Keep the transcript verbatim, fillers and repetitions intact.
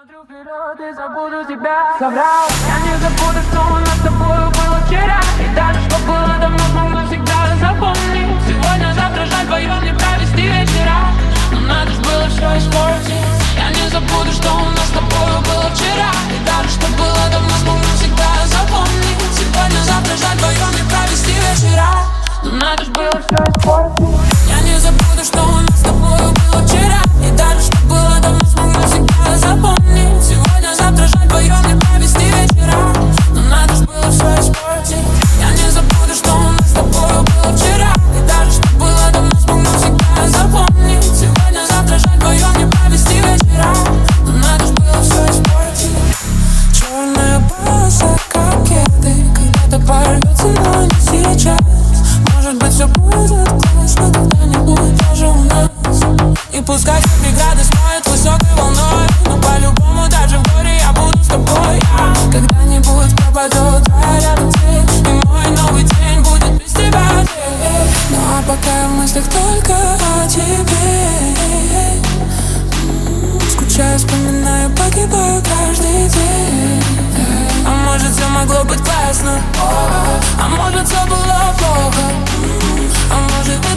Смотрю вперед и забуду тебя. Соврал, я не забуду, что у нас с тобой было вчера. И даже что было давно, смогу всегда запомнить. Сегодня, завтра жаль, вдвоем не провести вечера. Но надо ж было все испортить. Я не забуду, что у нас с тобой было вчера. И даже что было давно, смогу всегда запомнить. Сегодня, завтра жаль, вдвоем не провести вечера. Но надо ж было все испортить. Я не забуду, что у нас с тобой было вчера. И даже что было давно, смогу всегда запомнить. Сегодня, завтра жаль, вдвоем не провести вечера. Но надо ж было все испортить. Я не забуду, что у нас с тобой было вчера. И даже что было давно, смогу всегда запомнить. Сегодня, завтра жаль, вдвоем не провести вечера. Но надо ж было все испортить. Черная полоса, как кеды. Когда-то порвется, но не сейчас. Может быть, все будет классно когда-нибудь даже у нас. И пускай все преграды смоют высокой волной, но по-любому даже в горе я буду с тобой. Когда-нибудь пропадет твоя рядом тень, и мой новый день будет без тебя. Ну а пока в мыслях только о тебе. Скучаю, вспоминаю, погибаю каждый день. А может, все могло быть классно, а может, все было плохо, а может,